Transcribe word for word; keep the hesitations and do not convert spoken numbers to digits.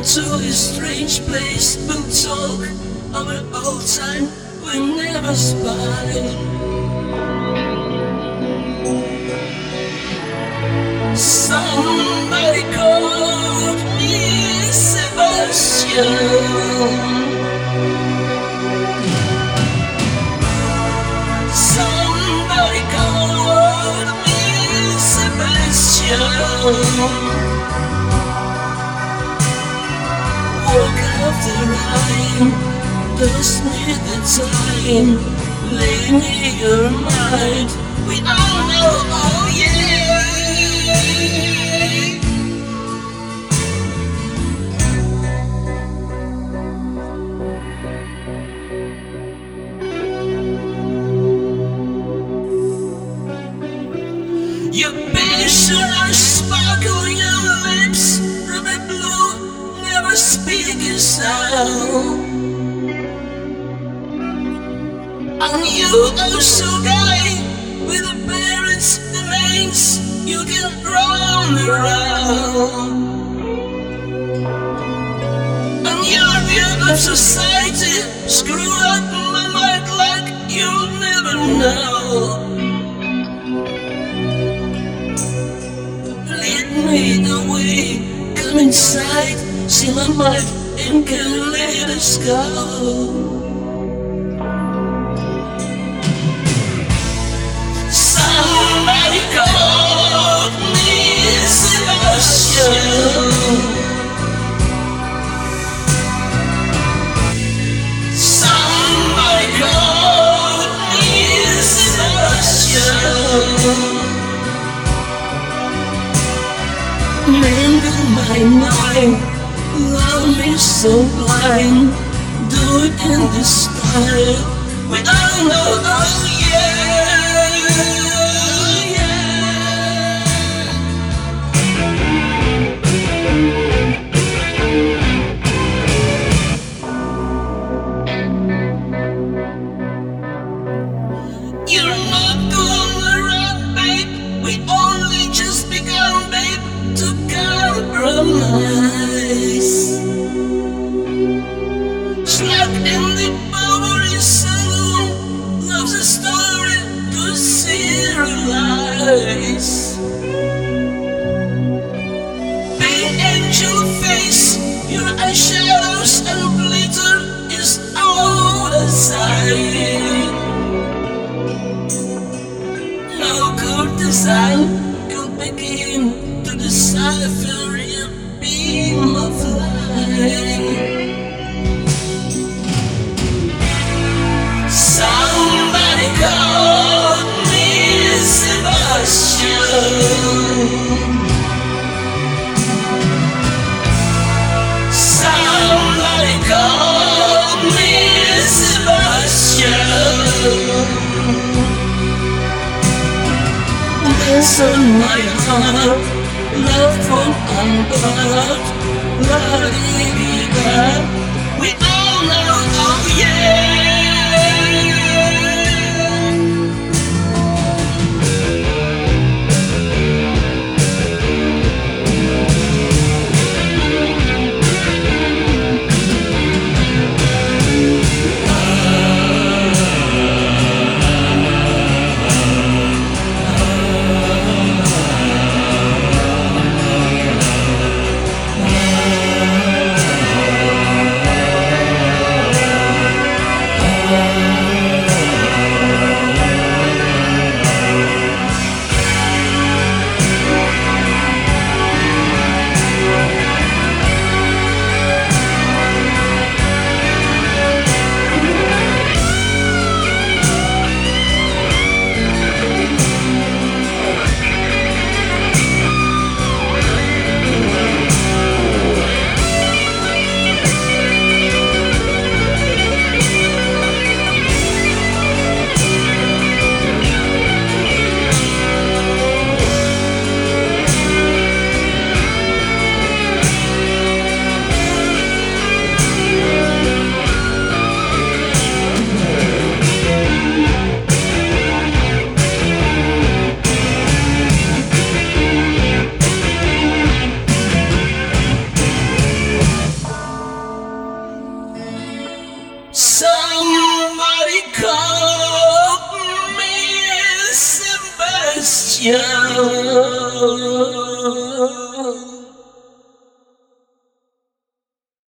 to this strange place, we'll talk of an old time we never spotted. Somebody called me Sebastian. Somebody called me Sebastian. Walk after rain, pass me the time, lay me your mind. We all know, oh yeah. Your passion and sparkle your lips, ruby blue, never speaking sound. And you also guy with the parents' remains, you can roam around. And your view of society screw up my mind like you'll never know. Lead me away, come inside, see my mind and can let us go. Somebody called me Sebastian. Somebody called me Sebastian. Man in my mind, love me so blind, do it in this style. We all know, oh yeah. You're not gonna run, babe. We only just begun, babe, to compromise. Stuck in the Bowery Saloon, love's a story to serialize. Big angel face, your eyeshadows and glitter is all the same. No good design can begin to decipher your beam of light. Somebody called me Sebastian. Somebody called me Sebastian. Dance on my heart, love from unbound, la-di-di-da. We